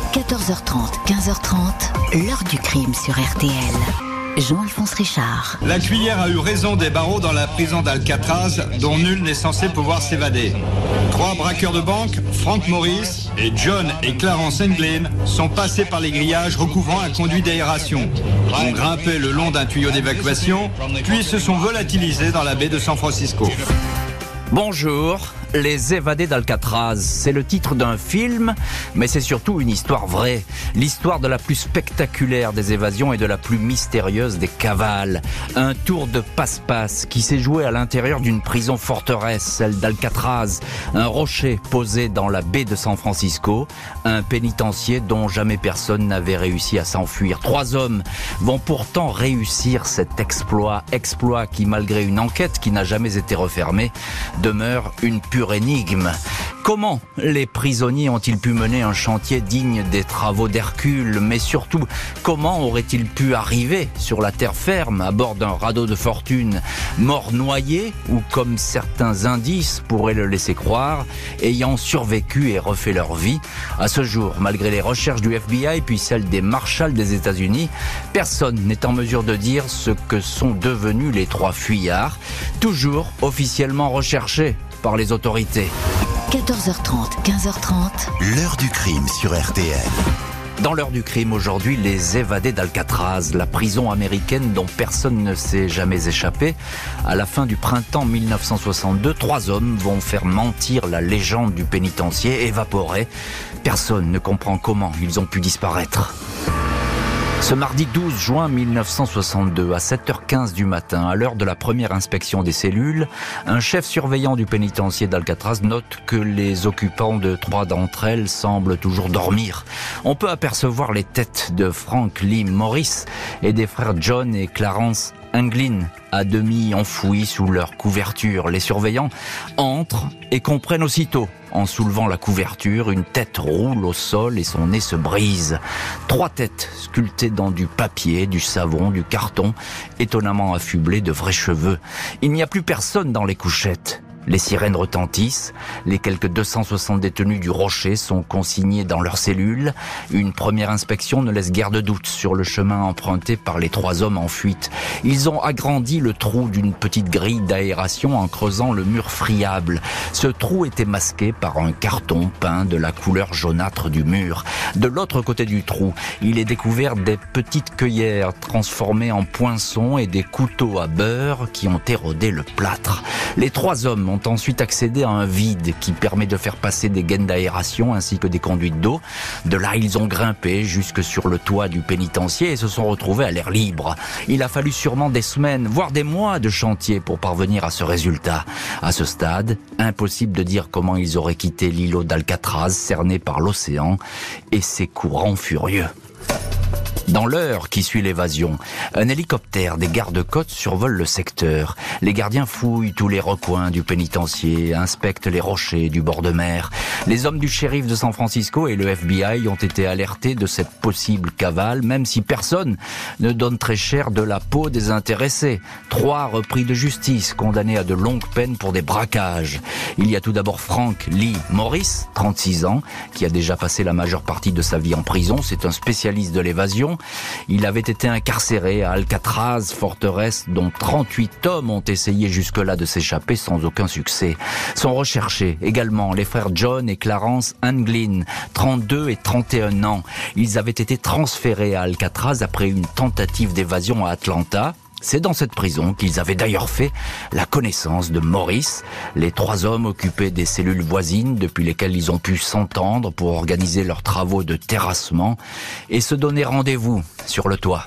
14h30, 15h30, l'heure du crime sur RTL. Jean-Alphonse Richard. La cuillère a eu raison des barreaux dans la prison d'Alcatraz, dont nul n'est censé pouvoir s'évader. 3 braqueurs de banque, Frank Morris et John et Clarence Englin, sont passés par les grillages recouvrant un conduit d'aération. Ont grimpé le long d'un tuyau d'évacuation, puis se sont volatilisés dans la baie de San Francisco. Bonjour, Les évadés d'Alcatraz, c'est le titre d'un film, mais c'est surtout une histoire vraie. L'histoire de la plus spectaculaire des évasions et de la plus mystérieuse des cavales. Un tour de passe-passe qui s'est joué à l'intérieur d'une prison forteresse, celle d'Alcatraz. Un rocher posé dans la baie de San Francisco, un pénitencier dont jamais personne n'avait réussi à s'enfuir. 3 hommes vont pourtant réussir cet exploit qui, malgré une enquête qui n'a jamais été refermée, demeure une pure énigme. Comment les prisonniers ont-ils pu mener un chantier digne des travaux d'Hercule? Mais surtout, comment auraient-ils pu arriver sur la terre ferme à bord d'un radeau de fortune? Morts noyés ou, comme certains indices pourraient le laisser croire, ayant survécu et refait leur vie? À ce jour, malgré les recherches du FBI puis celles des marshals des États-Unis, personne n'est en mesure de dire ce que sont devenus les 3 fuyards, toujours officiellement recherchés par les autorités. 14h30, 15h30. L'heure du crime sur RTL. Dans l'heure du crime aujourd'hui, les évadés d'Alcatraz, la prison américaine dont personne ne s'est jamais échappé. À la fin du printemps 1962, 3 hommes vont faire mentir la légende du pénitencier, évaporée. Personne ne comprend comment ils ont pu disparaître. Ce mardi 12 juin 1962, à 7h15 du matin, à l'heure de la première inspection des cellules, un chef surveillant du pénitencier d'Alcatraz note que les occupants de 3 d'entre elles semblent toujours dormir. On peut apercevoir les têtes de Frank Lee Morris et des frères John et Clarence Englin, à demi enfouis sous leur couverture. Les surveillants entrent et comprennent aussitôt, en soulevant la couverture, une tête roule au sol et son nez se brise. 3 têtes sculptées dans du papier, du savon, du carton, étonnamment affublées de vrais cheveux. Il n'y a plus personne dans les couchettes. Les sirènes retentissent, les quelques 260 détenus du Rocher sont consignés dans leurs cellules. Une première inspection ne laisse guère de doute sur le chemin emprunté par les 3 hommes en fuite. Ils ont agrandi le trou d'une petite grille d'aération en creusant le mur friable. Ce trou était masqué par un carton peint de la couleur jaunâtre du mur. De l'autre côté du trou, il est découvert des petites cueillères transformées en poinçons et des couteaux à beurre qui ont érodé le plâtre. Les 3 hommes ont ensuite accédé à un vide qui permet de faire passer des gaines d'aération ainsi que des conduites d'eau. De là, ils ont grimpé jusque sur le toit du pénitencier et se sont retrouvés à l'air libre. Il a fallu sûrement des semaines, voire des mois de chantier pour parvenir à ce résultat. À ce stade, impossible de dire comment ils auraient quitté l'îlot d'Alcatraz, cerné par l'océan et ses courants furieux. Dans l'heure qui suit l'évasion, un hélicoptère des gardes-côtes survole le secteur. Les gardiens fouillent tous les recoins du pénitencier, inspectent les rochers du bord de mer. Les hommes du shérif de San Francisco et le FBI ont été alertés de cette possible cavale, même si personne ne donne très cher de la peau des intéressés. 3 repris de justice, condamnés à de longues peines pour des braquages. Il y a tout d'abord Frank Lee Morris, 36 ans, qui a déjà passé la majeure partie de sa vie en prison. C'est un spécialiste de l'évasion. Il avait été incarcéré à Alcatraz, forteresse dont 38 hommes ont essayé jusque-là de s'échapper sans aucun succès. Sont recherchés également les frères John et Clarence Englin, 32 et 31 ans. Ils avaient été transférés à Alcatraz après une tentative d'évasion à Atlanta. C'est dans cette prison qu'ils avaient d'ailleurs fait la connaissance de Morris. Les 3 hommes occupaient des cellules voisines depuis lesquelles ils ont pu s'entendre pour organiser leurs travaux de terrassement et se donner rendez-vous sur le toit.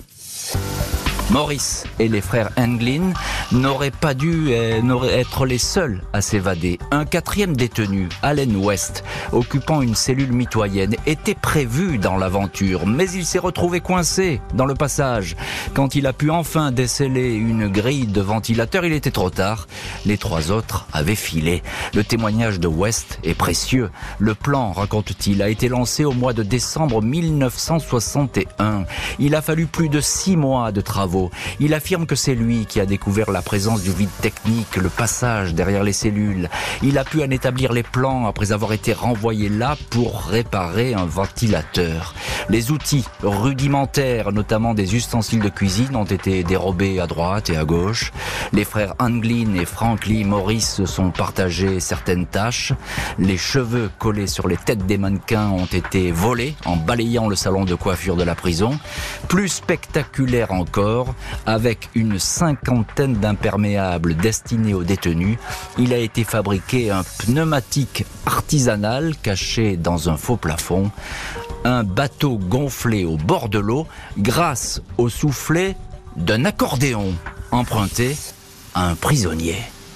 Morris et les frères Englin n'auraient pas dû être les seuls à s'évader. Un 4e détenu, Allen West, occupant une cellule mitoyenne, était prévu dans l'aventure, mais il s'est retrouvé coincé dans le passage. Quand il a pu enfin déceler une grille de ventilateur, il était trop tard. Les 3 autres avaient filé. Le témoignage de West est précieux. Le plan, raconte-t-il, a été lancé au mois de décembre 1961. Il a fallu plus de 6 mois de travaux cerveau. Il affirme que c'est lui qui a découvert la présence du vide technique, le passage derrière les cellules. Il a pu en établir les plans après avoir été renvoyé là pour réparer un ventilateur. Les outils rudimentaires, notamment des ustensiles de cuisine, ont été dérobés à droite et à gauche. Les frères Anglin et Franklin Morris se sont partagés certaines tâches. Les cheveux collés sur les têtes des mannequins ont été volés en balayant le salon de coiffure de la prison. Plus spectaculaire encore, avec une 50aine d'imperméables destinés aux détenus, il a été fabriqué un pneumatique artisanal caché dans un faux plafond. Un bateau gonflé au bord de l'eau grâce au soufflet d'un accordéon emprunté à un prisonnier.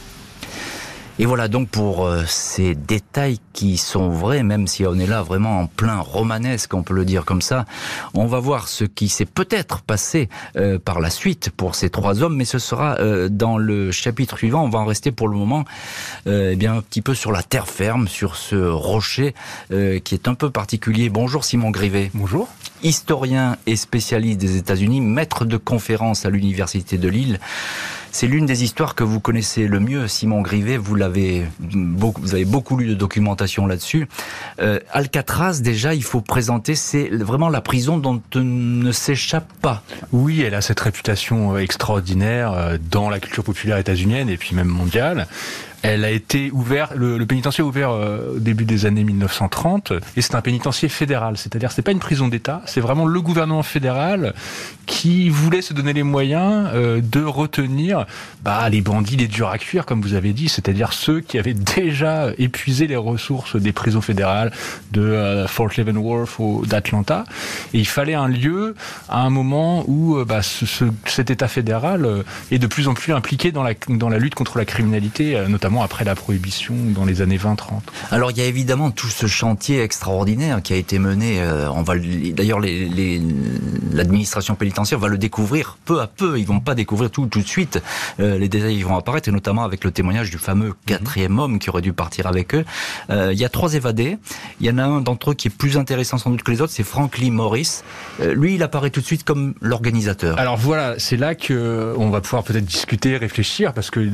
Et voilà donc pour ces détails qui sont vrais, même si on est là vraiment en plein romanesque, on peut le dire comme ça. On va voir ce qui s'est peut-être passé par la suite pour ces trois hommes, mais ce sera dans le chapitre suivant. On va en rester pour le moment un petit peu sur la terre ferme, sur ce rocher qui est un peu particulier. Bonjour Simon Grivet. Bonjour. Historien et spécialiste des États-Unis, maître de conférences à l'Université de Lille. C'est l'une des histoires que vous connaissez le mieux, Simon Grivet. Vous avez beaucoup lu de documentation là-dessus. Alcatraz, déjà, il faut présenter, c'est vraiment la prison dont on ne s'échappe pas. Oui, elle a cette réputation extraordinaire dans la culture populaire états-unienne et puis même mondiale. Elle a été ouverte, le pénitencier a ouvert au début des années 1930, et c'est un pénitencier fédéral, c'est-à-dire c'est pas une prison d'État, c'est vraiment le gouvernement fédéral qui voulait se donner les moyens de retenir les bandits, les durs à cuire, comme vous avez dit, c'est-à-dire ceux qui avaient déjà épuisé les ressources des prisons fédérales de Fort Leavenworth ou d'Atlanta, et il fallait un lieu à un moment où cet État fédéral est de plus en plus impliqué dans la lutte contre la criminalité, notamment après la prohibition dans les années 20-30. Alors il y a évidemment tout ce chantier extraordinaire qui a été mené, d'ailleurs l'administration pénitentiaire va le découvrir peu à peu, ils vont pas découvrir tout de suite, les détails vont apparaître, et notamment avec le témoignage du fameux quatrième homme qui aurait dû partir avec eux. Il y a 3 évadés, il y en a un d'entre eux qui est plus intéressant sans doute que les autres, c'est Franklin Morris. Lui il apparaît tout de suite comme l'organisateur. Alors voilà, c'est là qu'on va pouvoir peut-être discuter, réfléchir, parce que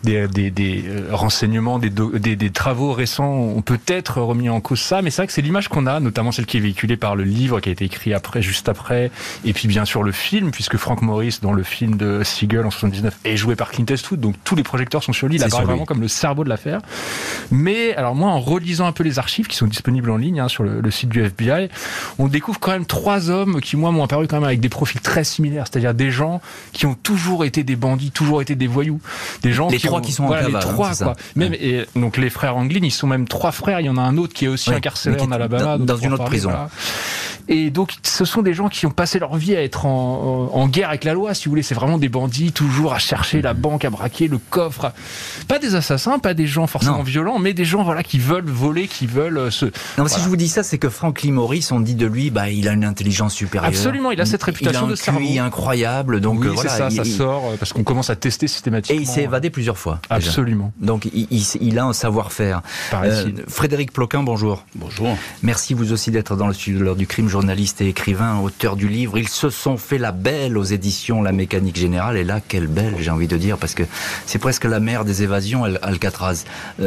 des renseignements, des travaux récents ont peut-être remis en cause ça, mais c'est vrai que c'est l'image qu'on a, notamment celle qui est véhiculée par le livre qui a été écrit juste après, et puis bien sûr le film, puisque Frank Morris dans le film de Seagull en 79 est joué par Clint Eastwood, donc tous les projecteurs sont sur lui, il apparaît vraiment comme le cerveau de l'affaire. Mais alors moi, en relisant un peu les archives qui sont disponibles en ligne sur le site du FBI, on découvre quand même 3 hommes qui moi m'ont apparu quand même avec des profils très similaires, c'est-à-dire des gens qui ont toujours été des bandits, toujours été des voyous, des gens qui sont en cavale, les 3 quoi. Même, et donc les frères Anglin, ils sont même 3 frères. Il y en a un autre qui est aussi incarcéré en Alabama. Dans une autre prison. Voilà. Et donc, ce sont des gens qui ont passé leur vie à être en guerre avec la loi, si vous voulez. C'est vraiment des bandits, toujours à chercher la banque, à braquer le coffre. Pas des assassins, pas des gens forcément violents, mais des gens qui veulent voler, qui veulent se... Non, si je vous dis ça, c'est que Franklin Morris, on dit de lui, il a une intelligence supérieure. Absolument, il a cette réputation de cerveau. Il a un QI incroyable. Donc, oui, c'est ça, ça sort, parce qu'on commence à tester systématiquement. Et il s'est évadé plusieurs fois. Absolument. Déjà. Donc, il a un savoir-faire. Frédéric Ploquin, bonjour. Bonjour. Merci vous aussi d'être dans le studio de l'heure du crime, journaliste et écrivain, auteur du livre. Ils se sont fait la belle aux éditions La Mécanique Générale. Et là, quelle belle, j'ai envie de dire, parce que c'est presque la mère des évasions, Alcatraz.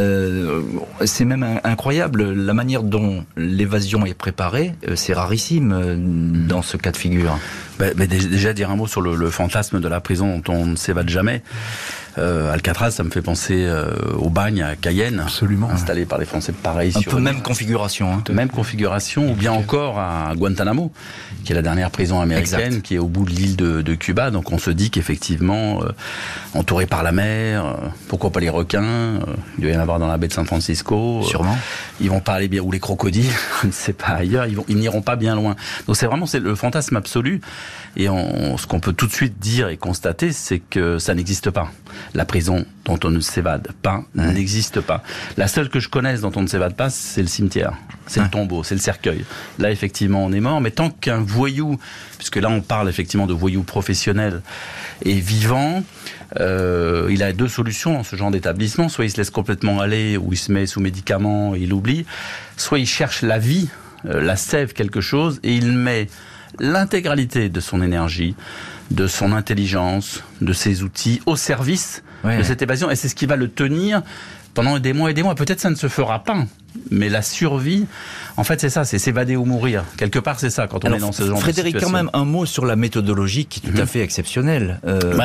C'est même incroyable la manière dont l'évasion est préparée. C'est rarissime dans ce cas de figure. Mais déjà dire un mot sur le fantasme de la prison dont on ne s'évade jamais. Alcatraz, ça me fait penser au bagne à Cayenne, absolument, installé par les Français, pareil. Un peu même configuration. Même configuration, ou bien encore à Guantanamo, qui est la dernière prison américaine, qui est au bout de l'île de Cuba. Donc on se dit qu'effectivement, entouré par la mer, pourquoi pas les requins, il doit y en avoir dans la baie de San Francisco. Sûrement. Ils vont pas aller bien, ou les crocodiles, je ne sais pas ailleurs, ils n'iront pas bien loin. Donc c'est le fantasme absolu. Et ce qu'on peut tout de suite dire et constater, c'est que ça n'existe pas. La prison dont on ne s'évade pas n'existe pas. La seule que je connaisse dont on ne s'évade pas, c'est le cimetière. C'est le tombeau, c'est le cercueil. Là, effectivement, on est mort. Mais tant qu'un voyou, puisque là, on parle effectivement de voyou professionnel et vivant, il a 2 solutions dans ce genre d'établissement. Soit il se laisse complètement aller, ou il se met sous médicaments et il oublie. Soit il cherche la vie, la sève, quelque chose, et il met l'intégralité de son énergie, de son intelligence, de ses outils au service de cette évasion. Et c'est ce qui va le tenir pendant des mois et des mois. Peut-être ça ne se fera pas, mais la survie, en fait, c'est ça, c'est s'évader ou mourir. Quelque part, c'est ça, quand on est dans ce genre Frédéric, de situation. quand même, un mot sur la méthodologie qui est tout à fait exceptionnelle.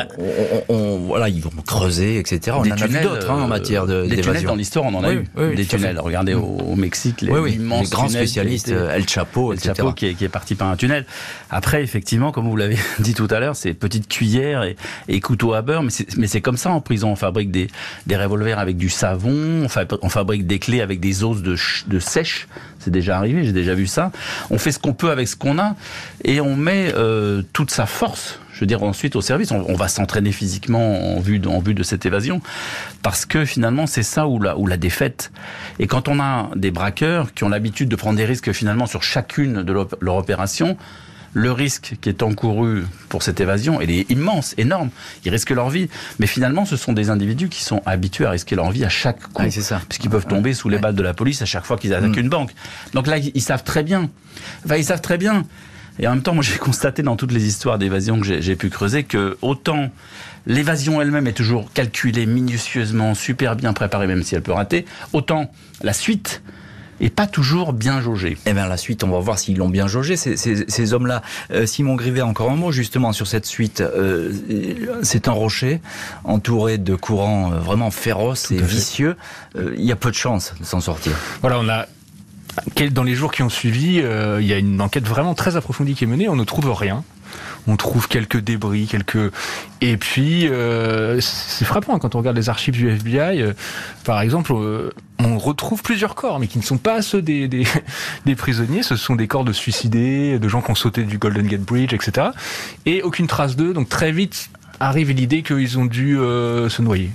Voilà, ils vont creuser, etc. On en a vu d'autres en matière d'évasion. Des tunnels, dans l'histoire, on en a eu. Des tunnels. Regardez au Mexique, immenses les grands tunnels spécialistes, El Chapo, etc. El Chapo qui est parti par un tunnel. Après, effectivement, comme vous l'avez dit tout à l'heure, c'est petites cuillères et couteaux à beurre, mais c'est comme ça en prison. On fabrique des revolvers avec du savon, on fabrique des clés avec des os de sèche. C'est déjà arrivé, j'ai déjà vu ça. On fait ce qu'on peut avec ce qu'on a et on met toute sa force, je veux dire, ensuite au service. On va s'entraîner physiquement en vue de cette évasion parce que finalement c'est ça où la défaite. Et quand on a des braqueurs qui ont l'habitude de prendre des risques finalement sur chacune de leur opération, le risque qui est encouru pour cette évasion, il est immense, énorme. Ils risquent leur vie. Mais finalement, ce sont des individus qui sont habitués à risquer leur vie à chaque coup. Ouais, c'est ça. Puisqu'ils peuvent tomber sous les balles de la police à chaque fois qu'ils attaquent une banque. Donc là, ils savent très bien. Enfin, ils savent très bien. Et en même temps, moi, j'ai constaté dans toutes les histoires d'évasion que j'ai pu creuser que autant l'évasion elle-même est toujours calculée minutieusement, super bien préparée, même si elle peut rater, autant la suite et pas toujours bien jaugé. Eh bien, la suite, on va voir s'ils l'ont bien jaugé, ces hommes-là. Simon Grivet, encore un mot, justement, sur cette suite. C'est un rocher, entouré de courants vraiment féroces et vicieux. Il y a peu de chances de s'en sortir. Voilà, dans les jours qui ont suivi, il y a une enquête vraiment très approfondie qui est menée. On ne trouve rien. On trouve quelques débris, et puis c'est frappant quand on regarde les archives du FBI. Par exemple, on retrouve plusieurs corps, mais qui ne sont pas ceux des prisonniers. Ce sont des corps de suicidés, de gens qui ont sauté du Golden Gate Bridge, etc. Et aucune trace d'eux. Donc très vite arrive l'idée qu'ils ont dû se noyer.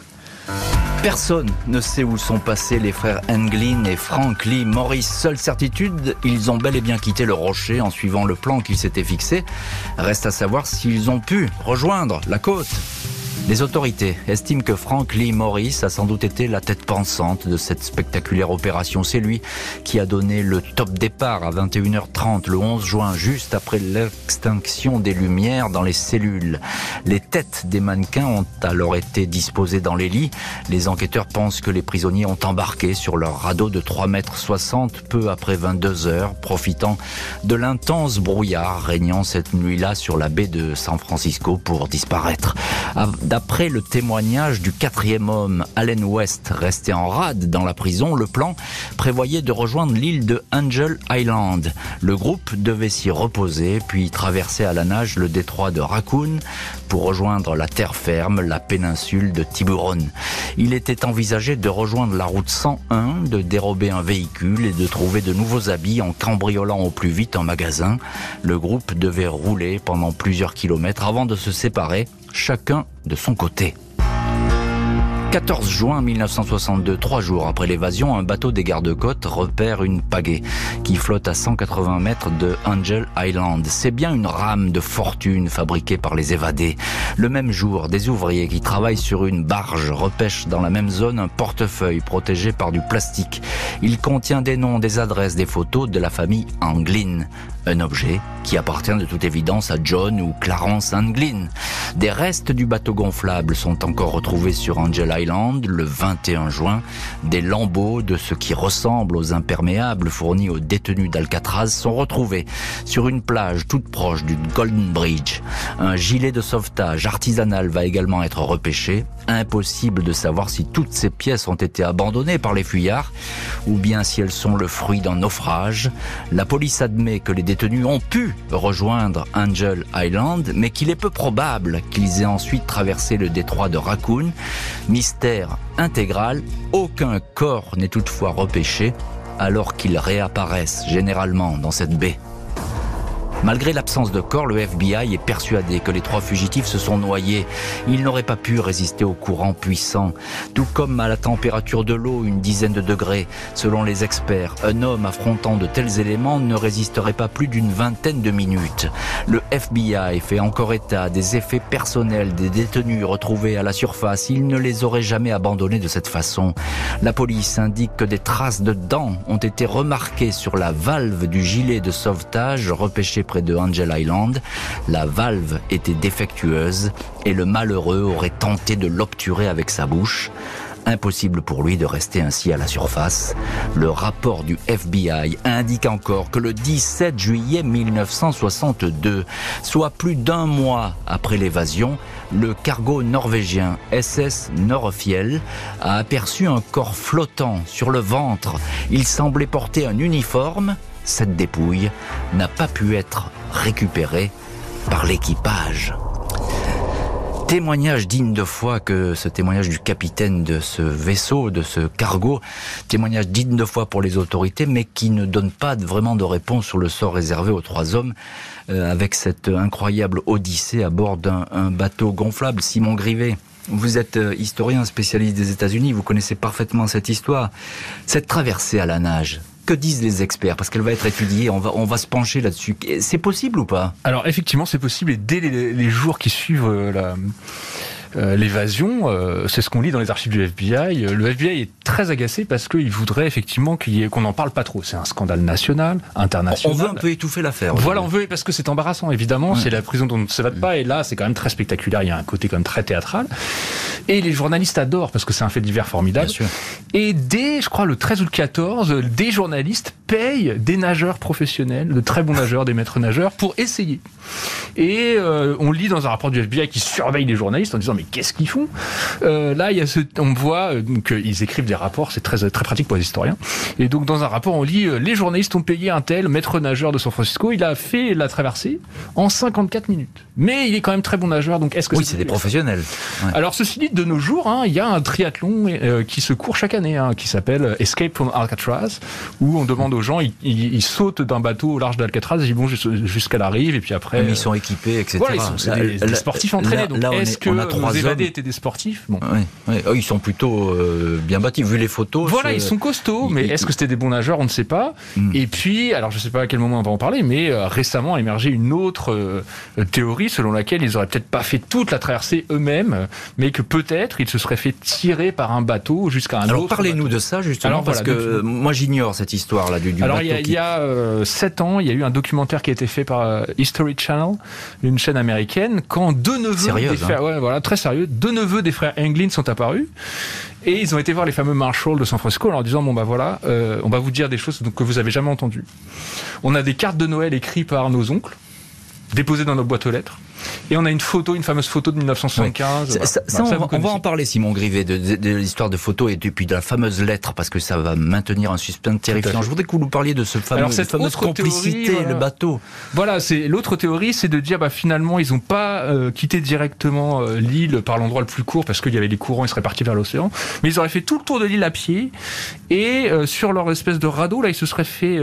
Personne ne sait où sont passés les frères Englin et Frank Lee Morris. Seule certitude, ils ont bel et bien quitté le rocher en suivant le plan qu'ils s'étaient fixé. Reste à savoir s'ils ont pu rejoindre la côte. Les autorités estiment que Frank Lee Morris a sans doute été la tête pensante de cette spectaculaire opération. C'est lui qui a donné le top départ à 21h30 le 11 juin, juste après l'extinction des lumières dans les cellules. Les têtes des mannequins ont alors été disposées dans les lits. Les enquêteurs pensent que les prisonniers ont embarqué sur leur radeau de 3,60 m peu après 22h, profitant de l'intense brouillard régnant cette nuit-là sur la baie de San Francisco pour disparaître. D'après le témoignage du 4e homme, Allen West, resté en rade dans la prison, le plan prévoyait de rejoindre l'île de Angel Island. Le groupe devait s'y reposer, puis traverser à la nage le détroit de Raccoon pour rejoindre la terre ferme, la péninsule de Tiburon. Il était envisagé de rejoindre la route 101, de dérober un véhicule et de trouver de nouveaux habits en cambriolant au plus vite un magasin. Le groupe devait rouler pendant plusieurs kilomètres avant de se séparer, chacun de son côté. 14 juin 1962, 3 jours après l'évasion, un bateau des gardes-côtes repère une pagaie qui flotte à 180 mètres de Angel Island. C'est bien une rame de fortune fabriquée par les évadés. Le même jour, des ouvriers qui travaillent sur une barge repêchent dans la même zone un portefeuille protégé par du plastique. Il contient des noms, des adresses, des photos de la famille Englin. Un objet qui appartient de toute évidence à John ou Clarence Englin. Des restes du bateau gonflable sont encore retrouvés sur Angel Island le 21 juin. Des lambeaux de ce qui ressemble aux imperméables fournis aux détenus d'Alcatraz sont retrouvés sur une plage toute proche du Golden Bridge. Un gilet de sauvetage artisanal va également être repêché. Impossible de savoir si toutes ces pièces ont été abandonnées par les fuyards ou bien si elles sont le fruit d'un naufrage. La police admet que les détenus ont pu rejoindre Angel Island, mais qu'il est peu probable qu'ils aient ensuite traversé le détroit de Raccoon. Mystère intégral, aucun corps n'est toutefois repêché, alors qu'ils réapparaissent généralement dans cette baie. Malgré l'absence de corps, le FBI est persuadé que les 3 fugitifs se sont noyés. Ils n'auraient pas pu résister au courant puissant. Tout comme à la température de l'eau, une dizaine de degrés. Selon les experts, un homme affrontant de tels éléments ne résisterait pas plus d'une vingtaine de minutes. Le FBI fait encore état des effets personnels des détenus retrouvés à la surface. Il ne les aurait jamais abandonnés de cette façon. La police indique que des traces de dents ont été remarquées sur la valve du gilet de sauvetage repêché près de Angel Island. La valve était défectueuse et le malheureux aurait tenté de l'obturer avec sa bouche. Impossible pour lui de rester ainsi à la surface. Le rapport du FBI indique encore que le 17 juillet 1962, soit plus d'un mois après l'évasion, le cargo norvégien SS Norefjell a aperçu un corps flottant sur le ventre. Il semblait porter un uniforme. Cette dépouille n'a pas pu être récupérée par l'équipage. Témoignage digne de foi que ce témoignage du capitaine de ce vaisseau, de ce cargo, témoignage digne de foi pour les autorités, mais qui ne donne pas vraiment de réponse sur le sort réservé aux 3 hommes avec cette incroyable odyssée à bord d'un bateau gonflable. Simon Grivet, vous êtes historien spécialiste des États-Unis, vous connaissez parfaitement cette histoire. Cette traversée à la nage, que disent les experts? Parce qu'elle va être étudiée, on va se pencher là-dessus. C'est possible ou pas? Alors effectivement, c'est possible, et dès les jours qui suivent l'évasion, c'est ce qu'on lit dans les archives du FBI. Le FBI est très agacé parce qu'il voudrait effectivement qu'on n'en parle pas trop. C'est un scandale national, international. On veut un peu étouffer l'affaire. Voilà, on veut, parce que c'est embarrassant, évidemment. C'est la prison dont on ne s'évade pas, et là, c'est quand même très spectaculaire. Il y a un côté quand même très théâtral. Et les journalistes adorent, parce que c'est un fait divers formidable. Bien sûr. Et dès, je crois, le 13 ou le 14, des journalistes payent des nageurs professionnels, de très bons nageurs, des maîtres nageurs, pour essayer. Et on lit dans un rapport du FBI qui surveille les journalistes en disant mais qu'est-ce qu'ils font? Là, on voit qu'ils écrivent des rapports, c'est très très pratique pour les historiens. Et donc dans un rapport, on lit les journalistes ont payé un tel maître nageur de San Francisco, il a fait la traversée en 54 minutes. Mais il est quand même très bon nageur, donc est-ce que oui, c'est des professionnels. Ouais. Alors ceci dit, de nos jours, il y a un triathlon qui se court chaque année, qui s'appelle Escape from Alcatraz, où on demande aux gens, ils sautent d'un bateau au large d'Alcatraz, ils vont jusqu'à la rive, et puis après... Mais ils sont équipés, etc. Voilà, c'est des sportifs entraînés. Donc est-ce que nos évadés étaient des sportifs? Bon. Oui. Ils sont plutôt bien bâtis, vu les photos. Voilà, ils sont costauds, mais est-ce que c'était des bons nageurs? On ne sait pas. Et puis, alors je ne sais pas à quel moment on va en parler, mais récemment a émergé une autre théorie selon laquelle ils auraient peut-être pas fait toute la traversée eux-mêmes, mais que peut-être ils se seraient fait tirer par un bateau jusqu'à un autre. Alors parlez-nous de ça justement, parce que moi j'ignore cette histoire-là du bateau. Alors il y a 7 ans, il y a eu un documentaire qui a été fait par History Channel, une chaîne américaine, quand deux neveux des frères, très sérieux, deux neveux des frères Englund sont apparus. Et ils ont été voir les fameux marshals de San Francisco en leur disant on va vous dire des choses que vous avez jamais entendues. On a des cartes de Noël écrites par nos oncles, déposées dans nos boîtes aux lettres. Et on a une fameuse photo de 1975. On va en parler, Simon Grivet, de l'histoire de photos et puis de la fameuse lettre, parce que ça va maintenir un suspense terrifiant. Je voudrais que vous nous parliez de cette fameuse complicité, le bateau. Voilà, l'autre théorie, c'est de dire finalement ils n'ont pas quitté directement l'île par l'endroit le plus court, parce qu'il y avait les courants, ils seraient partis vers l'océan, mais ils auraient fait tout le tour de l'île à pied, et sur leur espèce de radeau, là, ils se seraient fait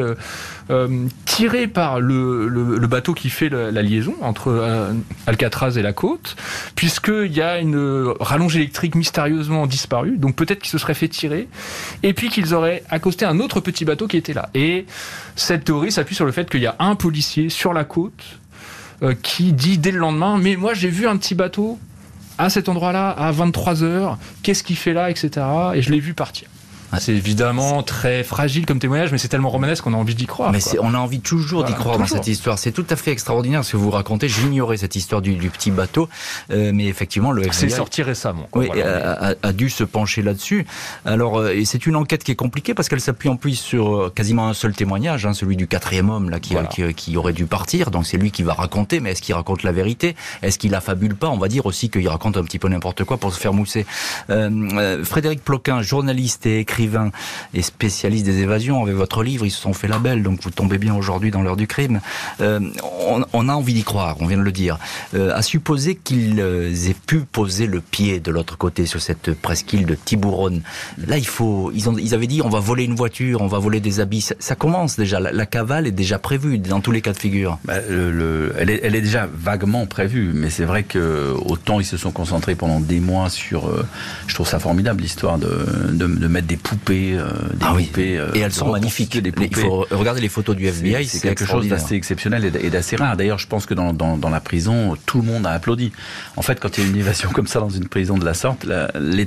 tirer par le bateau qui fait la liaison entre Alcatraz et la côte, puisqu'il y a une rallonge électrique mystérieusement disparue, donc peut-être qu'ils se seraient fait tirer, et puis qu'ils auraient accosté un autre petit bateau qui était là. Et cette théorie s'appuie sur le fait qu'il y a un policier sur la côte qui dit dès le lendemain, mais moi j'ai vu un petit bateau à cet endroit-là, à 23h, qu'est-ce qu'il fait là, etc. Et je l'ai vu partir. C'est évidemment très fragile comme témoignage, mais c'est tellement romanesque qu'on a envie d'y croire. Mais on a envie toujours d'y croire dans cette histoire. C'est tout à fait extraordinaire ce que vous racontez. J'ignorais cette histoire du petit bateau, mais effectivement le FBI... C'est sorti récemment. Oui, a dû se pencher là-dessus. Alors, et c'est une enquête qui est compliquée parce qu'elle s'appuie en plus sur quasiment un seul témoignage, celui du 4e homme là, qui aurait dû partir. Donc c'est lui qui va raconter, mais est-ce qu'il raconte la vérité? Est-ce qu'il affabule pas? On va dire aussi qu'il raconte un petit peu n'importe quoi pour se faire mousser. Frédéric Ploquin, journaliste et écrivain et spécialiste des évasions, avec votre livre, ils se sont fait la belle, donc vous tombez bien aujourd'hui dans l'heure du crime. On a envie d'y croire, on vient de le dire. À supposer qu'ils aient pu poser le pied de l'autre côté sur cette presqu'île de Tiburon. Là, ils avaient dit on va voler une voiture, on va voler des habits. Ça commence déjà, la cavale est déjà prévue dans tous les cas de figure. Elle est déjà vaguement prévue, mais c'est vrai que autant ils se sont concentrés pendant des mois sur. Je trouve ça formidable l'histoire de mettre des poupées, poupées. Et elles sont magnifiques. Il faut regarder les photos du FBI, c'est quelque chose d'assez exceptionnel et d'assez rare. D'ailleurs, je pense que dans la prison, tout le monde a applaudi. En fait, quand il y a une évasion comme ça dans une prison de la sorte,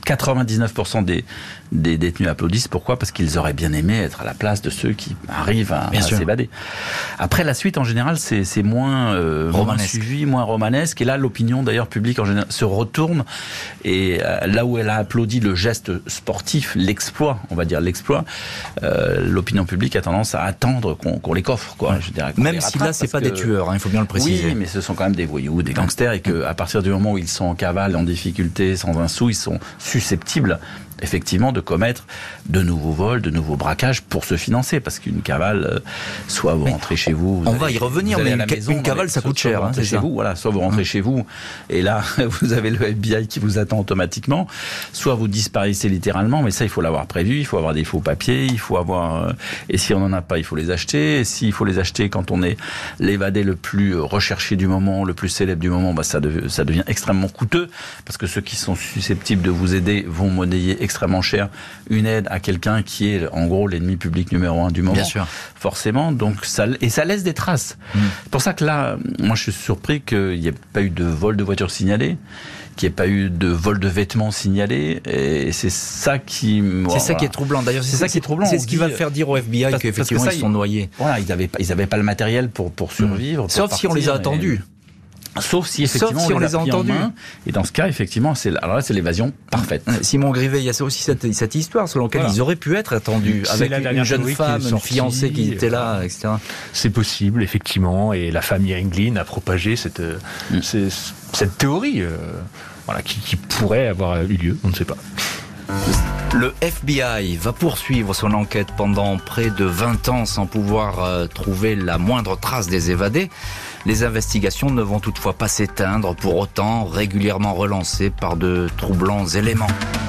99% des détenus applaudissent. Pourquoi ? Parce qu'ils auraient bien aimé être à la place de ceux qui arrivent à s'évader. Après, la suite, en général, c'est moins suivi, moins romanesque. Et là, l'opinion, d'ailleurs, publique, en général, se retourne. Et là où elle a applaudi le geste sportif, l'exploit, on va dire l'exploit, l'opinion publique a tendance à attendre qu'on les coffre, quoi. Je dirais, même si là, c'est pas des tueurs, il faut bien le préciser. Oui, mais ce sont quand même des voyous, des gangsters, et qu'à partir du moment où ils sont en cavale, en difficulté, sans un sou, ils sont susceptibles effectivement de commettre de nouveaux vols, de nouveaux braquages pour se financer, parce qu'une cavale, soit vous rentrez chez vous, on va y revenir, mais une cavale ça coûte cher, c'est chez vous, voilà, soit vous rentrez chez vous et là vous avez le FBI qui vous attend automatiquement, soit vous disparaissez littéralement, mais ça il faut l'avoir prévu, il faut avoir des faux papiers, il faut avoir et si on n'en a pas, il faut les acheter, et s'il faut les acheter quand on est l'évadé le plus recherché du moment, le plus célèbre du moment, ça devient extrêmement coûteux, parce que ceux qui sont susceptibles de vous aider vont monnayer extrêmement cher une aide à quelqu'un qui est en gros l'ennemi public numéro 1 du moment. Bien sûr. Forcément, donc ça laisse des traces. C'est pour ça que là, moi je suis surpris qu'il n'y ait pas eu de vol de voiture signalé, qu'il n'y ait pas eu de vol de vêtements signalés, et c'est ça qui... C'est ça qui est troublant. D'ailleurs, c'est ça qui est troublant. C'est ce qui va faire dire au FBI qu'effectivement ils sont noyés. Voilà, ils avaient pas le matériel pour survivre. Sauf si on les a attendus. Sauf si effectivement on les a entendus. Et dans ce cas, effectivement, alors là, c'est l'évasion parfaite. Simon Grivet, il y a aussi cette histoire selon laquelle ils auraient pu être attendus avec une jeune femme, une fiancée qui était là, etc. C'est possible, effectivement, et la famille Englin a propagé cette théorie qui pourrait avoir eu lieu, on ne sait pas. Le FBI va poursuivre son enquête pendant près de 20 ans sans pouvoir trouver la moindre trace des évadés. Les investigations ne vont toutefois pas s'éteindre, pour autant régulièrement relancées par de troublants éléments.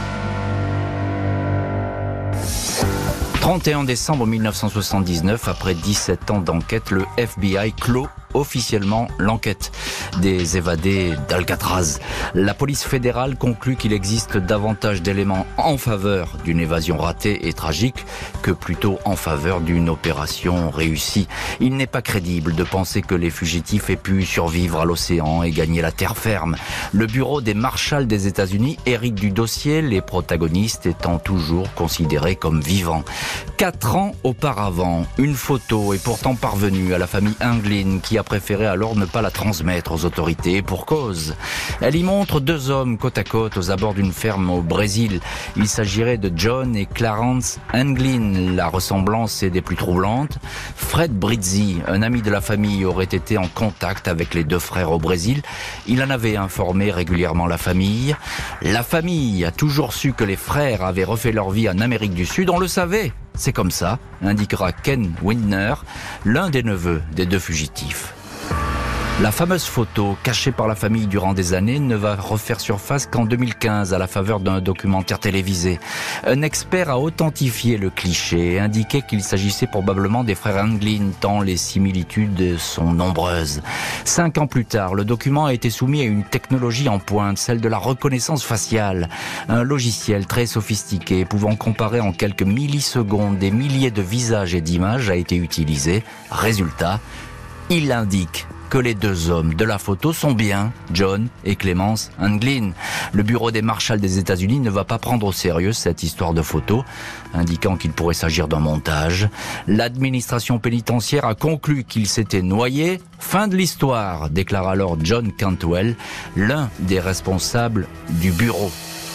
31 décembre 1979, après 17 ans d'enquête, le FBI clôt officiellement l'enquête des évadés d'Alcatraz. La police fédérale conclut qu'il existe davantage d'éléments en faveur d'une évasion ratée et tragique que plutôt en faveur d'une opération réussie. Il n'est pas crédible de penser que les fugitifs aient pu survivre à l'océan et gagner la terre ferme. Le bureau des marshals des États-Unis hérite du dossier, les protagonistes étant toujours considérés comme vivants. 4 ans auparavant, une photo est pourtant parvenue à la famille Englin, qui a préféré alors ne pas la transmettre aux autorités, pour cause. Elle y montre 2 hommes côte à côte aux abords d'une ferme au Brésil. Il s'agirait de John et Clarence Englin. La ressemblance est des plus troublantes. Fred Brizzi, un ami de la famille, aurait été en contact avec les 2 frères au Brésil. Il en avait informé régulièrement la famille. La famille a toujours su que les frères avaient refait leur vie en Amérique du Sud. On le savait. C'est comme ça, indiquera Ken Windner, l'un des neveux des 2 fugitifs. La fameuse photo, cachée par la famille durant des années, ne va refaire surface qu'en 2015, à la faveur d'un documentaire télévisé. Un expert a authentifié le cliché et indiqué qu'il s'agissait probablement des frères Englin, tant les similitudes sont nombreuses. 5 ans plus tard, le document a été soumis à une technologie en pointe, celle de la reconnaissance faciale. Un logiciel très sophistiqué, pouvant comparer en quelques millisecondes des milliers de visages et d'images, a été utilisé. Résultat, il indique que les 2 hommes de la photo sont bien John et Clemence Englin. Le bureau des marshals des États-Unis ne va pas prendre au sérieux cette histoire de photo, indiquant qu'il pourrait s'agir d'un montage. L'administration pénitentiaire a conclu qu'il s'était noyé. Fin de l'histoire, déclare alors John Cantwell, l'un des responsables du bureau.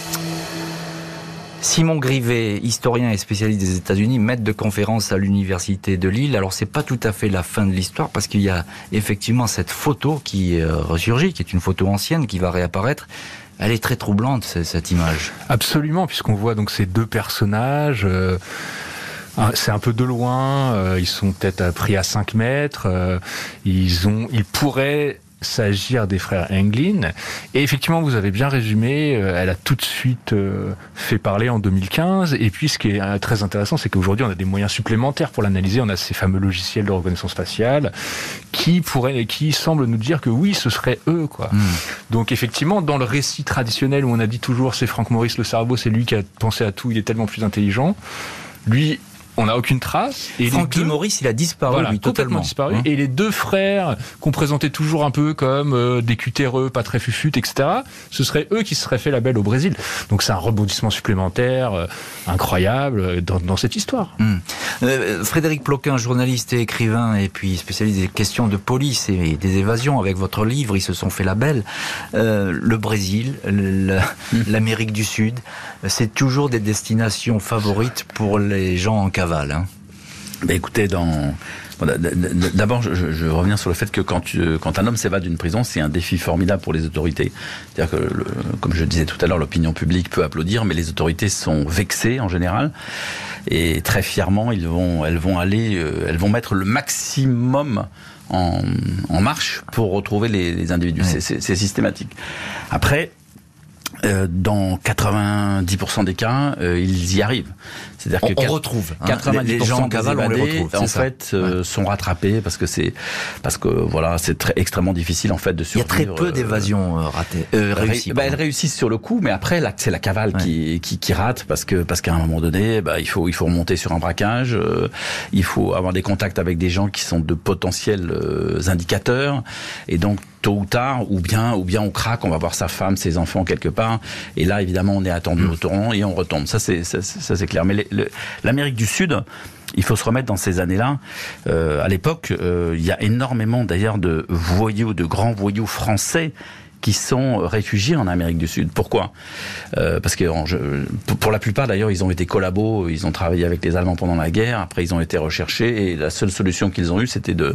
Simon Grivet, historien et spécialiste des États-Unis, maître de conférence à l'université de Lille. Alors c'est pas tout à fait la fin de l'histoire, parce qu'il y a effectivement cette photo qui ressurgit, qui est une photo ancienne qui va réapparaître. Elle est très troublante, cette image. Absolument, puisqu'on voit donc ces 2 personnages. C'est un peu de loin. Ils sont peut-être pris à 5 mètres. Ils pourraient s'agir des frères Englin. Et effectivement, vous avez bien résumé, elle a tout de suite fait parler en 2015. Et puis, ce qui est très intéressant, c'est qu'aujourd'hui, on a des moyens supplémentaires pour l'analyser. On a ces fameux logiciels de reconnaissance faciale qui semblent nous dire que oui, ce serait eux, quoi. Donc, effectivement, dans le récit traditionnel où on a dit toujours c'est Frank Morris le cerveau, c'est lui qui a pensé à tout, il est tellement plus intelligent. Lui on n'a aucune trace. Et Frankie Maurice, il a disparu, voilà, lui, totalement disparu. Et les deux frères, qu'on présentait toujours un peu comme des cutéreux, pas très fufutes, etc., ce seraient eux qui se seraient fait la belle au Brésil. Donc c'est un rebondissement supplémentaire incroyable dans cette histoire. Frédéric Ploquin, journaliste et écrivain, et puis spécialiste des questions de police et des évasions, avec votre livre, ils se sont fait la belle. Le Brésil, l'Amérique du Sud, c'est toujours des destinations favorites pour les gens en cavale. Hein. Ben écoutez, d'abord, je veux revenir sur le fait que quand un homme s'évade d'une prison, c'est un défi formidable pour les autorités. C'est-à-dire que, comme je le disais tout à l'heure, l'opinion publique peut applaudir, mais les autorités sont vexées en général. Et très fièrement, elles vont mettre le maximum en marche pour retrouver les individus. Ouais. C'est systématique. Après, dans 90% des cas, ils y arrivent. C'est-à-dire que on retrouve 90% les gens en cavale, on les retrouve. En fait, sont rattrapés parce que voilà, c'est extrêmement difficile en fait de survivre. Il y a très peu d'évasions réussies. Elles réussissent sur le coup, mais après c'est la cavale qui rate parce qu'à un moment donné, il faut remonter sur un braquage, il faut avoir des contacts avec des gens qui sont de potentiels indicateurs, et donc tôt ou tard, ou bien on craque, on va voir sa femme, ses enfants quelque part, et là évidemment on est attendu au torrent et on retombe. Ça c'est clair. Mais l'Amérique du Sud, il faut se remettre dans ces années-là. À l'époque, il y a énormément d'ailleurs de grands voyous français qui sont réfugiés en Amérique du Sud. Pourquoi ? Parce que pour la plupart d'ailleurs, ils ont été collabos, ils ont travaillé avec les Allemands pendant la guerre, après ils ont été recherchés, et la seule solution qu'ils ont eue, c'était de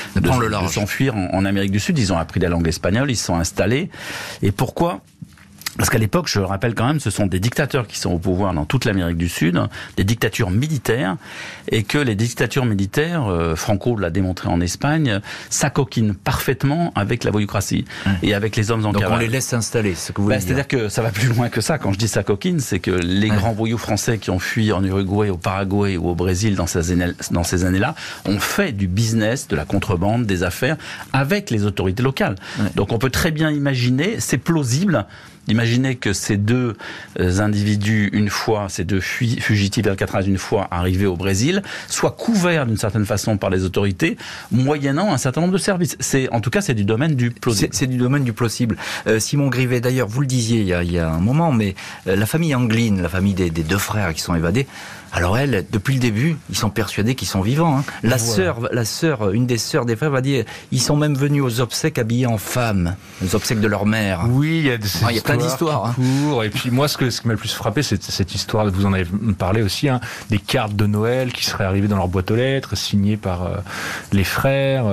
s'enfuir en Amérique du Sud. Ils ont appris la langue espagnole, ils se sont installés. Et pourquoi ? Parce qu'à l'époque, je le rappelle quand même, ce sont des dictateurs qui sont au pouvoir dans toute l'Amérique du Sud, des dictatures militaires, et que les dictatures militaires, Franco l'a démontré en Espagne, s'acoquinent parfaitement avec la voyoucratie et avec les hommes en cavale. Donc on les laisse s'installer, c'est ce que vous voulez dire. C'est-à-dire que ça va plus loin que ça. Quand je dis s'acoquine, c'est que les grands voyous français qui ont fui en Uruguay, au Paraguay ou au Brésil dans ces années-là, ont fait du business, de la contrebande, des affaires avec les autorités locales. Donc on peut très bien imaginer, c'est plausible, d'imaginer que ces deux individus, ces deux fugitifs d'Alcatraz, une fois arrivés au Brésil, soient couverts d'une certaine façon par les autorités, moyennant un certain nombre de services. En tout cas, c'est du domaine du plausible. C'est du domaine du plausible. Simon Grivet, d'ailleurs, vous le disiez il y a un moment, mais la famille Anglin, la famille des deux frères qui sont évadés, alors elle, depuis le début, ils sont persuadés qu'ils sont vivants. Hein. La sœur, une des sœurs des frères va dire, ils sont même venus aux obsèques habillés en femmes, aux obsèques de leur mère. Oui, il y a plein d'histoires. Et puis moi, ce qui m'a le plus frappé, c'est cette histoire, vous en avez parlé aussi, des cartes de Noël qui seraient arrivées dans leur boîte aux lettres, signées par les frères.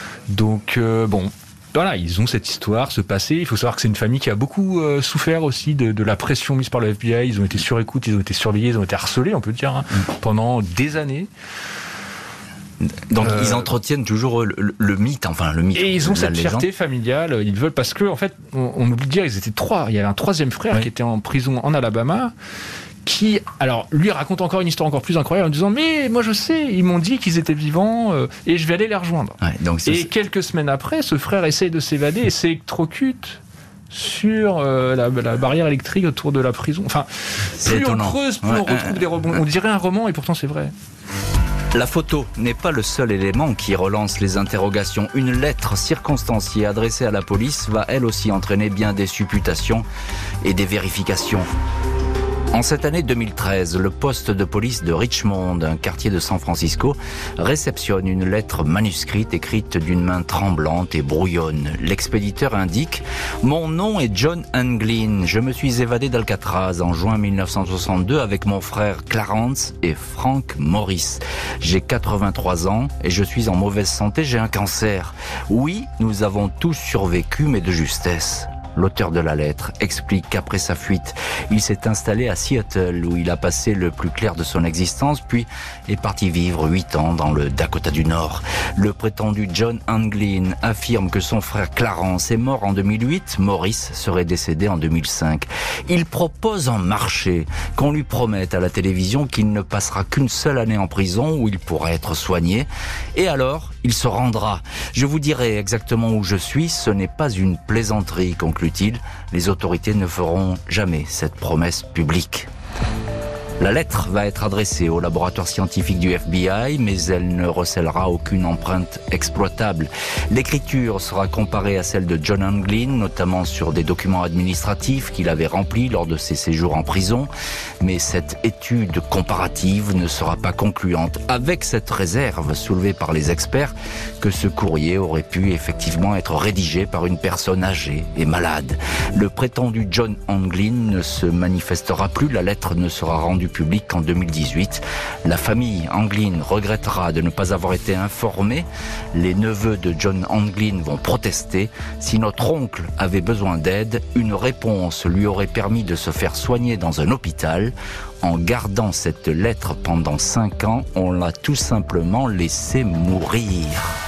Voilà, ils ont cette histoire, ce passé. Il faut savoir que c'est une famille qui a beaucoup souffert aussi de la pression mise par le FBI. Ils ont été sur écoute, ils ont été surveillés, ils ont été harcelés, on peut dire, pendant des années. Donc ils entretiennent toujours le mythe, Et ils ont cette fierté familiale. Ils veulent, parce que en fait, on oublie de dire, ils étaient trois. Il y avait un troisième frère qui était en prison en Alabama, qui, alors, lui raconte encore une histoire encore plus incroyable en disant, mais moi je sais, ils m'ont dit qu'ils étaient vivants et je vais aller les rejoindre. Quelques semaines après, ce frère essaye de s'évader et s'électrocute sur la barrière électrique autour de la prison. Enfin, plus on creuse, plus on retrouve des rebonds. On dirait un roman et pourtant c'est vrai. La photo n'est pas le seul élément qui relance les interrogations. Une lettre circonstanciée adressée à la police va elle aussi entraîner bien des supputations et des vérifications. En cette année 2013, le poste de police de Richmond, un quartier de San Francisco, réceptionne une lettre manuscrite écrite d'une main tremblante et brouillonne. L'expéditeur indique « Mon nom est John Anglin. Je me suis évadé d'Alcatraz en juin 1962 avec mon frère Clarence et Frank Morris. J'ai 83 ans et je suis en mauvaise santé, j'ai un cancer. Oui, nous avons tous survécu, mais de justesse. » L'auteur de la lettre explique qu'après sa fuite, il s'est installé à Seattle où il a passé le plus clair de son existence, puis est parti vivre 8 ans dans le Dakota du Nord. Le prétendu John Anglin affirme que son frère Clarence est mort en 2008, Maurice serait décédé en 2005. Il propose en marché qu'on lui promette à la télévision qu'il ne passera qu'une seule année en prison où il pourra être soigné, et alors il se rendra. Je vous dirai exactement où je suis, ce n'est pas une plaisanterie, conclut-il. Les autorités ne feront jamais cette promesse publique. La lettre va être adressée au laboratoire scientifique du FBI, mais elle ne recèlera aucune empreinte exploitable. L'écriture sera comparée à celle de John Anglin, notamment sur des documents administratifs qu'il avait remplis lors de ses séjours en prison. Mais cette étude comparative ne sera pas concluante, avec cette réserve soulevée par les experts que ce courrier aurait pu effectivement être rédigé par une personne âgée et malade. Le prétendu John Anglin ne se manifestera plus, la lettre ne sera rendue publique qu'en 2018. La famille Anglin regrettera de ne pas avoir été informée. Les neveux de John Anglin vont protester. Si notre oncle avait besoin d'aide, une réponse lui aurait permis de se faire soigner dans un hôpital. En gardant cette lettre pendant 5 ans, on l'a tout simplement laissé mourir.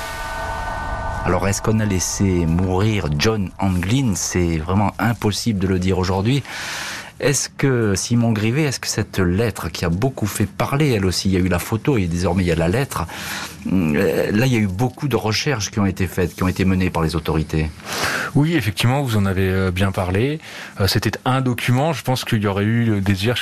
Alors, est-ce qu'on a laissé mourir John Anglin ? C'est vraiment impossible de le dire aujourd'hui. Est-ce que, Simon Grivet, est-ce que cette lettre qui a beaucoup fait parler, elle aussi, il y a eu la photo et désormais il y a la lettre, là il y a eu beaucoup de recherches qui ont été faites, qui ont été menées par les autorités. Oui, effectivement, vous en avez bien parlé. C'était un document, je pense qu'il y aurait eu le désir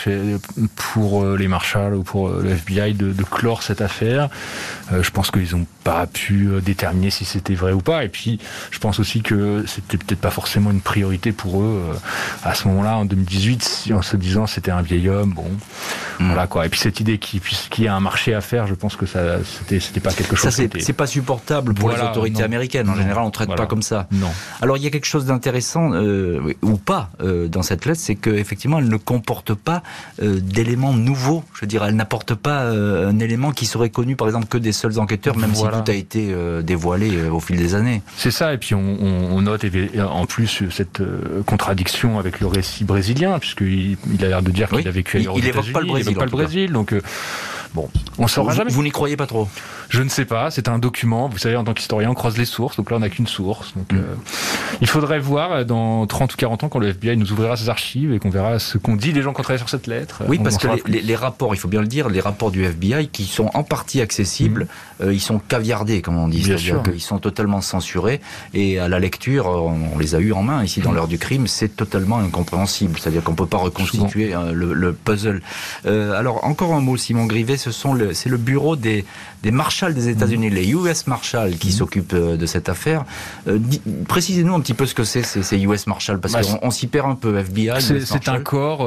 pour les Marshals ou pour le FBI de clore cette affaire. Je pense qu'ils n'ont pas pu déterminer si c'était vrai ou pas. Et puis, je pense aussi que c'était peut-être pas forcément une priorité pour eux à ce moment-là, en 2018, en se disant c'était un vieil homme, bon, voilà quoi. Et puis cette idée qu'il y a un marché à faire, je pense que ça, c'était pas quelque chose. Ça, c'est pas supportable pour les autorités américaines. En général, on traite pas comme ça. Non. Alors, il y a quelque chose d'intéressant ou pas dans cette lettre, c'est qu'effectivement, elle ne comporte pas d'éléments nouveaux. Je veux dire, elle n'apporte pas un élément qui serait connu, par exemple, que des seuls enquêteurs, même si tout a été dévoilé au fil des années. C'est ça. Et puis on note en plus cette contradiction avec le récit brésilien, puisqu'il a l'air de dire qu'il a vécu ailleurs aux États-Unis. Il évoque pas le Brésil, donc bon, on saura jamais. Vous n'y croyez pas trop ? Je ne sais pas, c'est un document, vous savez, en tant qu'historien, on croise les sources, donc là on n'a qu'une source. Donc, il faudrait voir dans 30 ou 40 ans, quand le FBI nous ouvrira ses archives et qu'on verra ce qu'ont dit les gens qui ont travaillé sur cette lettre. Oui, parce que les rapports, il faut bien le dire, les rapports du FBI qui sont en partie accessibles, ils sont caviardés, comme on dit, c'est-à-dire qu'ils sont totalement censurés, et à la lecture, on les a eus en main ici dans l'heure du crime, c'est totalement incompréhensible, c'est-à-dire qu'on ne peut pas reconstituer le puzzle. Alors, encore un mot, Simon Grivet, c'est le bureau des Marshals des États-Unis, les US Marshals qui s'occupent de cette affaire. Précisez-nous un petit peu ce que c'est ces US Marshals, parce qu'on s'y perd un peu, FBI. C'est un corps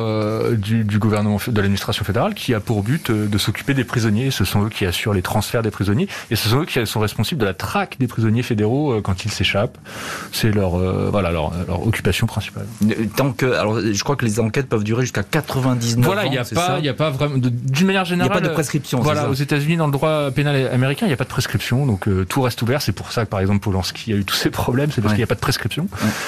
du gouvernement, de l'administration fédérale qui a pour but de s'occuper des prisonniers. Ce sont eux qui assurent les transferts des prisonniers et ce sont eux qui sont responsables de la traque des prisonniers fédéraux quand ils s'échappent. C'est leur occupation principale. Alors, je crois que les enquêtes peuvent durer jusqu'à 99 ans. Voilà, il n'y a pas vraiment, d'une manière générale. Il n'y a pas de prescription. Voilà, aux États-Unis, dans le droit pénal américain, il n'y a pas de prescription, donc tout reste ouvert. C'est pour ça que, par exemple, Polanski a eu tous ces problèmes, c'est parce qu'il n'y a pas de prescription.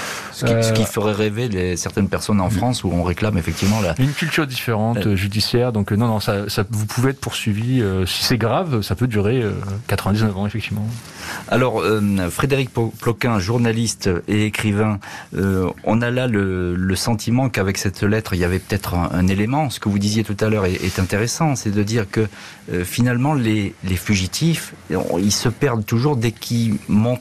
Ce qui ferait rêver certaines personnes en France où on réclame effectivement une culture différente, judiciaire. Donc non, ça, vous pouvez être poursuivi. Si c'est grave, ça peut durer 99 ans, effectivement. Alors, Frédéric Ploquin, journaliste et écrivain, on a là le sentiment qu'avec cette lettre, il y avait peut-être un élément. Ce que vous disiez tout à l'heure est intéressant, c'est de dire que finalement, les fugitifs, ils se perdent toujours dès qu'ils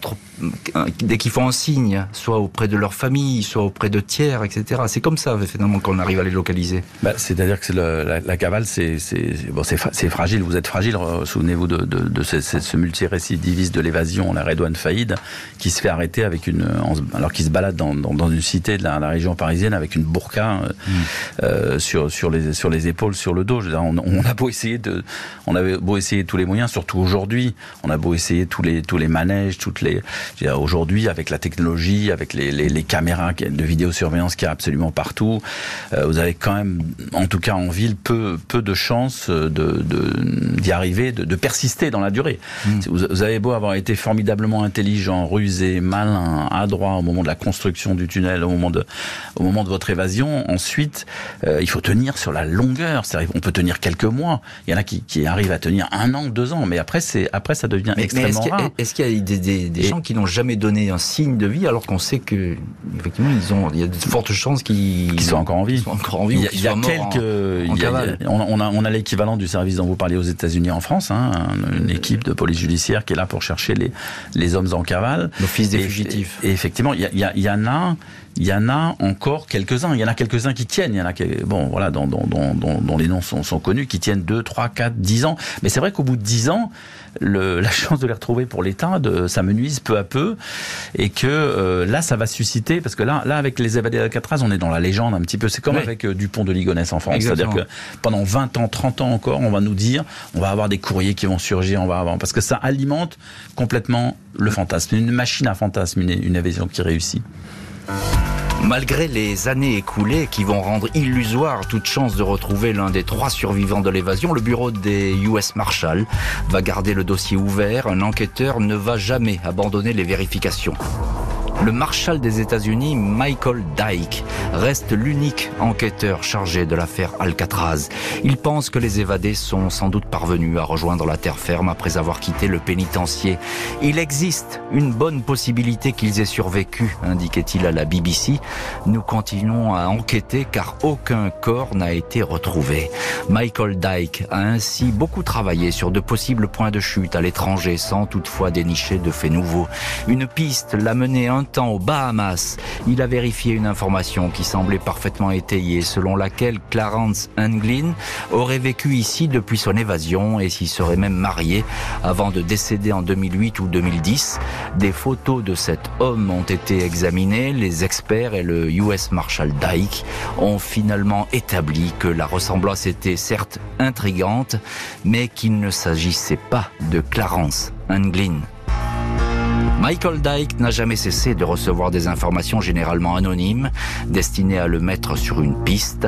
font un signe, soit auprès de leur famille, soit auprès de tiers, etc. C'est comme ça, finalement, qu'on arrive à les localiser. C'est-à-dire que la cavale, c'est fragile. Vous êtes fragile. Souvenez-vous de ce multirécidiviste de l'évasion, la Redouane Faïd, qui se fait arrêter alors qu'il se balade dans une cité de la région parisienne avec une burqa sur les épaules, sur le dos. Je veux dire, on avait beau essayer tous les moyens, surtout aujourd'hui. On a beau essayer tous les manèges, aujourd'hui, avec la technologie, avec les caméras de vidéosurveillance qu'il y a absolument partout, vous avez quand même, en tout cas en ville, peu de chances d'y arriver, de persister dans la durée. Vous avez beau avoir été formidablement intelligent, rusé, malin, adroit au moment de la construction du tunnel, au moment de votre évasion, ensuite, il faut tenir sur la longueur. On peut tenir quelques mois. Il y en a qui arrivent à tenir 1 an, 2 ans, mais après ça devient extrêmement rare. Est-ce qu'il y a des gens qui n'ont jamais donné un signe de vie, alors qu'on sait que effectivement il y a de fortes chances qu'ils soient encore en vie. Il y a quelques on a l'équivalent du service dont vous parliez aux États-Unis en France, une équipe de police judiciaire qui est là pour chercher les hommes en cavale. L'office des fugitifs. Et effectivement, il y en a il y en a encore quelques-uns. Il y en a quelques-uns qui tiennent. Il y en a dont les noms sont connus, qui tiennent 2, 3, 4, 10 ans. Mais c'est vrai qu'au bout de 10 ans, la chance de les retrouver pour l'État, ça menuise peu à peu, et que là, ça va susciter, parce que là, avec les évadés d'Alcatraz, on est dans la légende un petit peu. C'est comme avec Dupont de Ligonnès en France. Exactement. C'est-à-dire que pendant 20 ans, 30 ans encore, on va nous dire, on va avoir des courriers qui vont surgir, parce que ça alimente complètement le fantasme. Une machine à fantasme, une évasion qui réussit. Malgré les années écoulées qui vont rendre illusoire toute chance de retrouver l'un des 3 survivants de l'évasion, le bureau des US Marshals va garder le dossier ouvert. Un enquêteur ne va jamais abandonner les vérifications. Le marshal des États-Unis, Michael Dyke, reste l'unique enquêteur chargé de l'affaire Alcatraz. Il pense que les évadés sont sans doute parvenus à rejoindre la terre ferme après avoir quitté le pénitencier. Il existe une bonne possibilité qu'ils aient survécu, indiquait-il à la BBC. Nous continuons à enquêter car aucun corps n'a été retrouvé. Michael Dyke a ainsi beaucoup travaillé sur de possibles points de chute à l'étranger sans toutefois dénicher de faits nouveaux. Une piste l'a mené un temps aux Bahamas. Il a vérifié une information qui semblait parfaitement étayée, selon laquelle Clarence Anglin aurait vécu ici depuis son évasion et s'y serait même marié avant de décéder en 2008 ou 2010. Des photos de cet homme ont été examinées. Les experts et le US Marshal Dyke ont finalement établi que la ressemblance était certes intrigante, mais qu'il ne s'agissait pas de Clarence Anglin. Michael Dyke n'a jamais cessé de recevoir des informations généralement anonymes, destinées à le mettre sur une piste.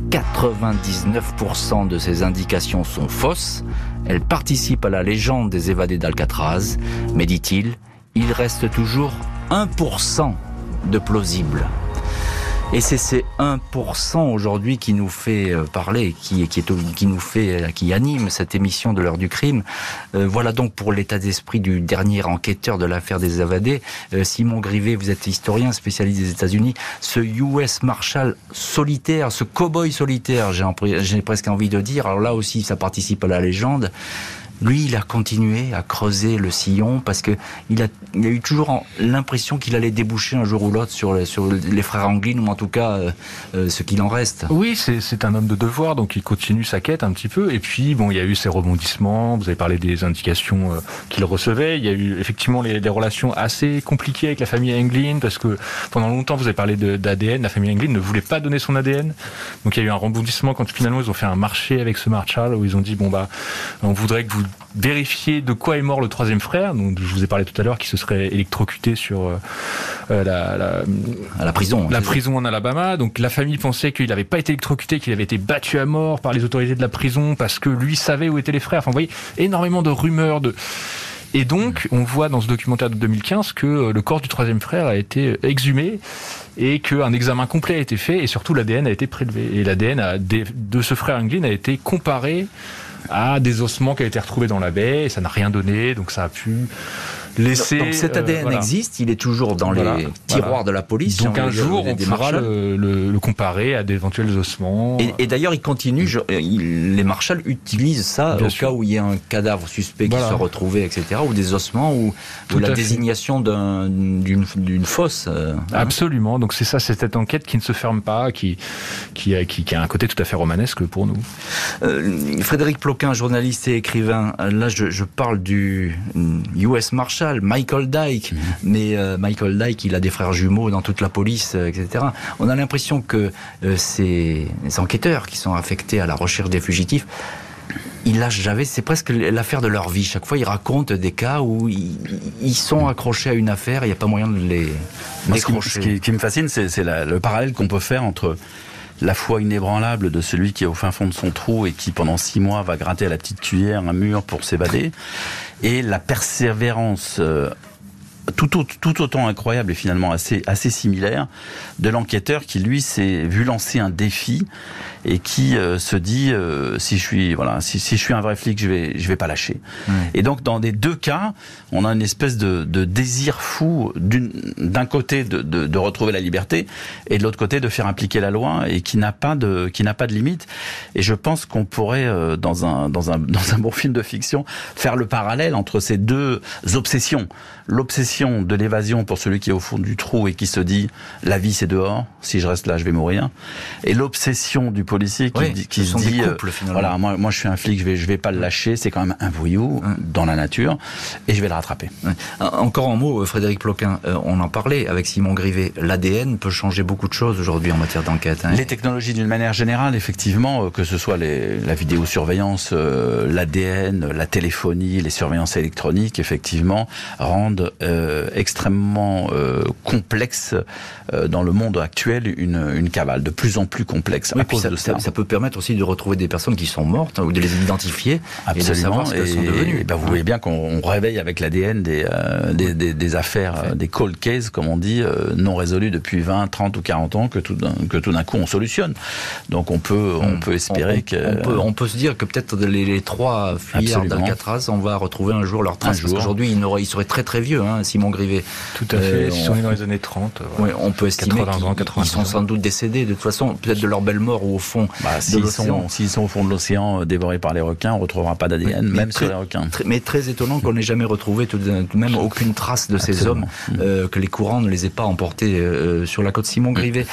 99% de ces indications sont fausses. Elles participent à la légende des évadés d'Alcatraz. Mais dit-il, il reste toujours 1% de plausible. Et c'est ces 1% aujourd'hui qui nous fait parler, qui anime cette émission de l'heure du crime. Voilà donc pour l'état d'esprit du dernier enquêteur de l'affaire des évadés. Simon Grivet, vous êtes historien spécialiste des États-Unis. Ce US Marshal solitaire, ce cow-boy solitaire, j'ai presque envie de dire. Alors là aussi, ça participe à la légende. Lui, il a continué à creuser le sillon parce que il a eu toujours l'impression qu'il allait déboucher un jour ou l'autre sur les frères Anglin, ou en tout cas ce qu'il en reste. Oui, c'est un homme de devoir, donc il continue sa quête un petit peu. Et puis, bon, il y a eu ces rebondissements. Vous avez parlé des indications qu'il recevait. Il y a eu effectivement des relations assez compliquées avec la famille Anglin parce que pendant longtemps, vous avez parlé d'ADN. La famille Anglin ne voulait pas donner son ADN. Donc il y a eu un rebondissement quand finalement ils ont fait un marché avec ce Marshal où ils ont dit on voudrait que vous vérifier de quoi est mort le 3e frère, donc je vous ai parlé tout à l'heure, qui se serait électrocuté sur la prison en Alabama. Donc la famille pensait qu'il n'avait pas été électrocuté, qu'il avait été battu à mort par les autorités de la prison parce que lui savait où étaient les frères. Enfin, vous voyez, énormément de rumeurs Et donc, on voit dans ce documentaire de 2015 que le corps du 3e frère a été exhumé et qu'un examen complet a été fait et surtout l'ADN a été prélevé. Et l'ADN de ce frère Anglin a été comparé à des ossements qui avaient été retrouvés dans la baie et ça n'a rien donné, donc ça a pu laisser... Donc cet ADN existe, il est toujours dans les tiroirs de la police. Donc un jour, on pourra le comparer à d'éventuels ossements. Et d'ailleurs, il continue, les marshals utilisent ça au cas où il y a un cadavre suspect qui soit retrouvé, etc., ou des ossements, ou la désignation d'une fosse. Absolument, donc c'est ça, c'est cette enquête qui ne se ferme pas, qui a un côté tout à fait romanesque pour nous. Frédéric Ploquin, journaliste et écrivain, là je parle du US Marshal, Michael Dyke, mais Michael Dyke, il a des frères jumeaux dans toute la police, etc. On a l'impression que ces enquêteurs qui sont affectés à la recherche des fugitifs, ils lâchent jamais, c'est presque l'affaire de leur vie. Chaque fois, ils racontent des cas où ils sont accrochés à une affaire et il n'y a pas moyen de les décrocher. Ce qui me fascine, c'est le parallèle qu'on peut faire entre la foi inébranlable de celui qui est au fin fond de son trou et qui pendant 6 mois va gratter à la petite cuillère un mur pour s'évader, et la persévérance tout autant incroyable et finalement assez similaire de l'enquêteur qui lui s'est vu lancer un défi et qui se dit si je suis un vrai flic, je vais pas lâcher. Et donc dans les deux cas, on a une espèce de désir fou d'un côté de retrouver la liberté et de l'autre côté de faire appliquer la loi, et qui n'a pas de limite. Et je pense qu'on pourrait dans un bon film de fiction faire le parallèle entre ces deux obsessions. L'obsession l'obsession de l'évasion pour celui qui est au fond du trou et qui se dit la vie c'est dehors, si je reste là je vais mourir, et l'obsession du policier qui se dit couples, voilà, moi je suis un flic, je vais pas le lâcher, c'est quand même un voyou dans la nature et je vais le rattraper. Encore un mot, Frédéric Ploquin, on en parlait avec Simon Grivet, l'ADN peut changer beaucoup de choses aujourd'hui en matière d'enquête. Les technologies d'une manière générale, effectivement, que ce soit la vidéosurveillance, l'ADN, la téléphonie, les surveillances électroniques, effectivement, rendent extrêmement complexe dans le monde actuel une cavale, de plus en plus complexe à cause de ça. Ça peut permettre aussi de retrouver des personnes qui sont mortes ou de les identifier. Absolument. Et de savoir ce qu'elles sont devenues. Et vous voyez bien qu'on réveille avec l'ADN des affaires, des cold cases, comme on dit, non résolues depuis 20, 30 ou 40 ans, que tout d'un coup on solutionne. Donc on peut espérer on peut se dire que peut-être les 3 fuyards d'Alcatraz, on va retrouver un jour leurs traces. Parce qu'aujourd'hui, ils seraient très très vieux, Simon Grivet. Tout à fait, ils sont nés dans les années 30. Oui, on peut estimer qu'ils sont sans doute décédés, de toute façon, peut-être de leur belle mort ou au fond de l'océan. S'ils sont au fond de l'océan, dévorés par les requins, on ne retrouvera pas d'ADN, même sur les requins. Mais très étonnant qu'on n'ait jamais retrouvé tout de même aucune trace de ces hommes, que les courants ne les aient pas emportés sur la côte. Simon Grivet,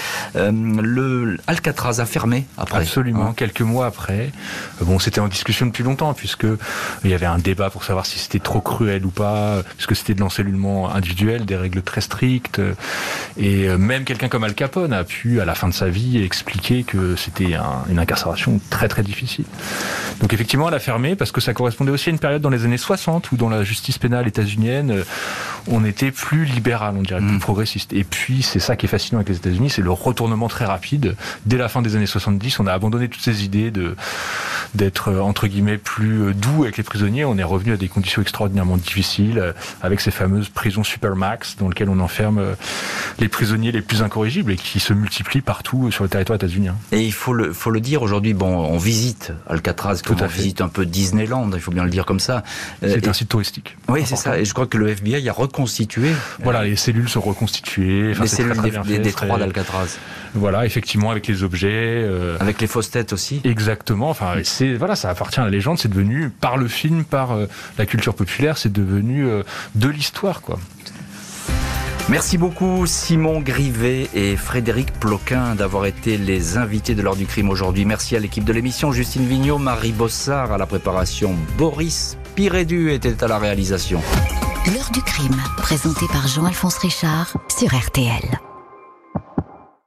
le Alcatraz a fermé après. Absolument, quelques mois après. Bon, c'était en discussion depuis longtemps, puisque il y avait un débat pour savoir si c'était trop cruel ou pas, puisque c'était de l'encellulement individuel, des règles très strictes. Et même quelqu'un comme Al Capone a pu, à la fin de sa vie, expliquer que c'était une incarcération très très difficile. Donc effectivement, elle a fermé parce que ça correspondait aussi à une période dans les années 60 où dans la justice pénale états-unienne, on était plus libéral, on dirait, plus progressiste. Et puis, c'est ça qui est fascinant avec les États-Unis, c'est le retournement très rapide. Dès la fin des années 70, on a abandonné toutes ces idées d'être, entre guillemets, plus doux avec les prisonniers. On est revenu à des conditions extraordinairement difficiles, avec ces fameuses prisons supermax, dans lesquelles on enferme les prisonniers les plus incorrigibles et qui se multiplient partout sur le territoire états-unien. Et il faut le dire aujourd'hui, on visite Alcatraz, comme on visite un peu Disneyland, il faut bien le dire comme ça. C'est un site touristique. Oui, c'est ça. Et je crois que le FBI a reconstitué. Voilà, les cellules sont reconstituées. Les cellules des 3 d'Alcatraz. Voilà, effectivement, avec les objets. Avec les fausses têtes aussi. Exactement. Enfin, ça appartient à la légende. C'est devenu, par le film, par la culture populaire, c'est devenu de l'histoire, quoi. Merci beaucoup Simon Grivet et Frédéric Ploquin d'avoir été les invités de l'heure du crime aujourd'hui. Merci à l'équipe de l'émission, Justine Vignot, Marie Bossard à la préparation, Boris Pirédu était à la réalisation. L'heure du crime, présenté par Jean-Alphonse Richard sur RTL.